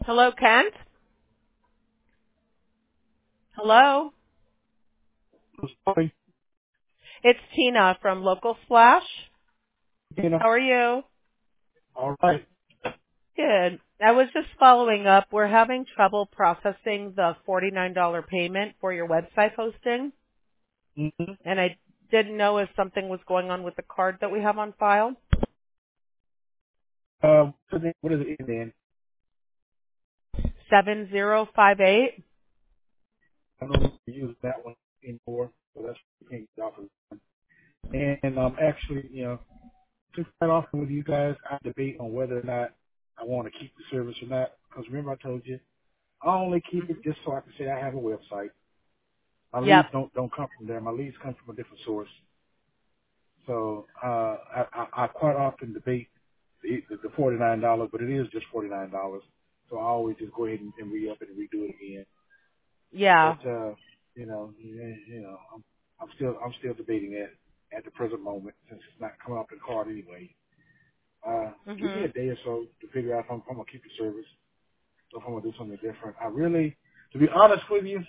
Hello, Kent? Hello? Sorry, It's Tina from Local Splash. Dana. How are you? All right. Good. I was just following up. We're having trouble processing the $49 payment for your website hosting, Mm-hmm. and I didn't know if something was going on with the card that we have on file. What is it then? 7058. I don't use that one anymore, so that's can't get off of it. And actually, to quite often with you guys, I debate on whether or not I want to keep the service or not. Because remember, I told you I only keep it just so I can say I have a website. My Yep. leads don't come from there. My leads come from a different source. So I quite often debate the $49, but it is just $49. So I always just go ahead and re-up it and redo it again. Yeah. But I'm still debating it at the present moment since it's not coming off the card anyway. Give me a Mhm. day or so to figure out if I'm gonna keep the service or if I'm gonna do something different. I really, to be honest with you,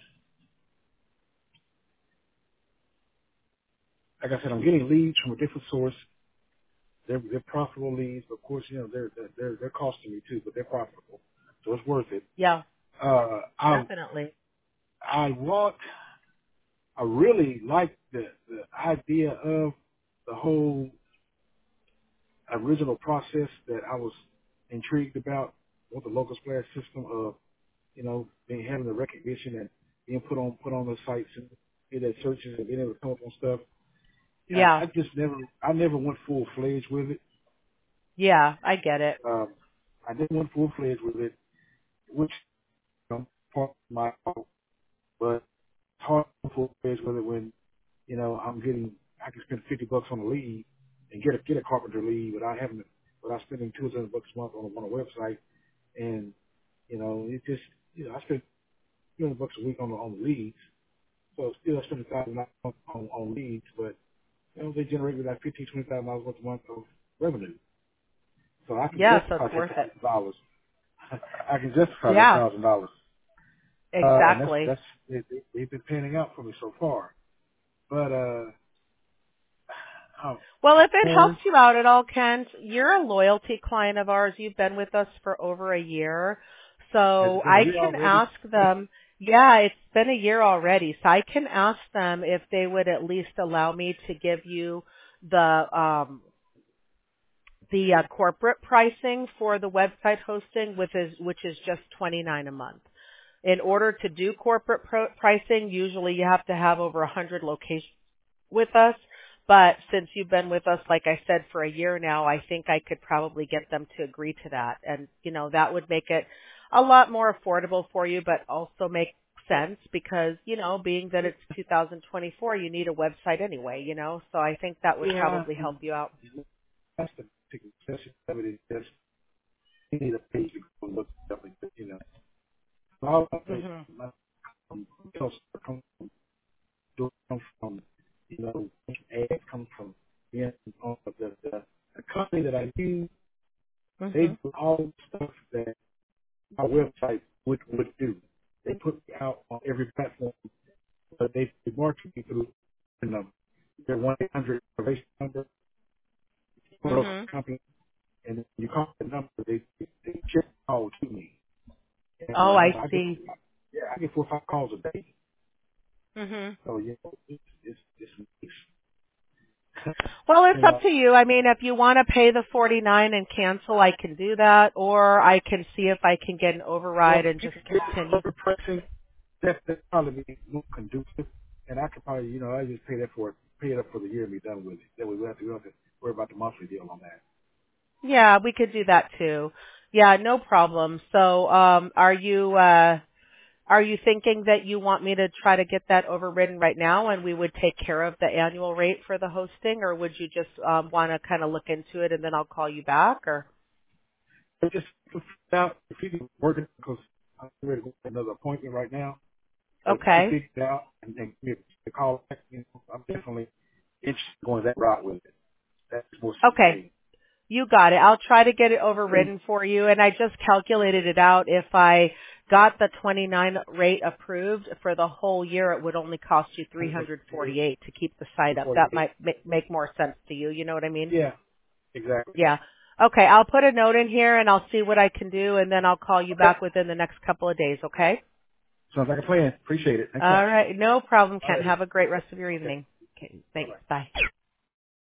like I said, I'm getting leads from a different source. They're profitable leads, but of course, they're costing me too, but they're profitable, so it's worth it. Yeah. I Definitely. I want I really like the idea of the whole original process that I was intrigued about with the local splash system of, being having the recognition and being put on the sites and get that searches and being able to come up on stuff. Yeah, Yeah. I never went full fledged with it. Yeah. I get it. I didn't went full fledged with it, which part of my fault, but it's hard to go full fledged with it when I can spend $50 on a lead and get a carpenter lead without spending $200 a month on a website. And it just I spend $200 a week on the leads, so still I spend $1,000 on leads, but they generate me like $15,000-$20,000 worth a month of revenue, so I can Yeah, so justify it's that worth it. $1,000. I can justify that Yeah. $1,000, and Exactly. they've been panning out for me so far. But I'm Well, if it helps torn. you out at all, Kent, you're a loyalty client of ours. You've been with us for over a year. Has So it been a I year can already? ask them, yeah, it's been a year already. So I can ask them if they would at least allow me to give you the corporate pricing for the website hosting, which is just $29 a month. In order to do corporate pricing, usually you have to have over 100 locations with us. But since you've been with us, like I said, for a year now, I think I could probably get them to agree to that. And, that would make it a lot more affordable for you, but also make sense because, being that it's 2024, you need a website anyway. So I think that would Yeah, probably help you out. that's the success of it. Is just you need a page to go look at stuff. All of it, Mhm. else come from, ads come from, the company that I use. They Mhm. do all the stuff that my website would do. They put me out on every platform, but they market me through their 1-800 reservation number for those Mhm. companies, and you call the number, they just call to me. And Oh, I I get see. I get 4 or 5 calls a day. Mhm. So it's Well, it's you up know to you. I mean, if you want to pay the 49 and cancel, I can do that, or I can see if I can get an well, override if and you just could get continue. other pricing, that probably be more conducive, and I could probably I just pay it up for the year and be done with it. That way we don't have to worry about the monthly deal on that. Yeah, we could do that too. Yeah, no problem. So, are you thinking that you want me to try to get that overridden right now and we would take care of the annual rate for the hosting, or would you just want to kind of look into it and then I'll call you back, or? But just to find out if you can work it, because I'm ready to go to another appointment right now. So if you can Okay. figure it out and give me a call back, I'm definitely interested in going that route with it. That's more suited to Okay. me. You got it. I'll try to get it overridden for you. And I just calculated it out. If I got the 29 rate approved for the whole year, it would only cost you 348 to keep the site up. That might make more sense to you. You know what I mean? Yeah, exactly. Yeah. Okay. I'll put a note in here and I'll see what I can do, and then I'll call you back within the next couple of days. Okay? Sounds like a plan. Appreciate it. Thanks All much. right. No problem, Kent. All right. Have a great rest of your Okay. evening. Okay. Thanks. Bye.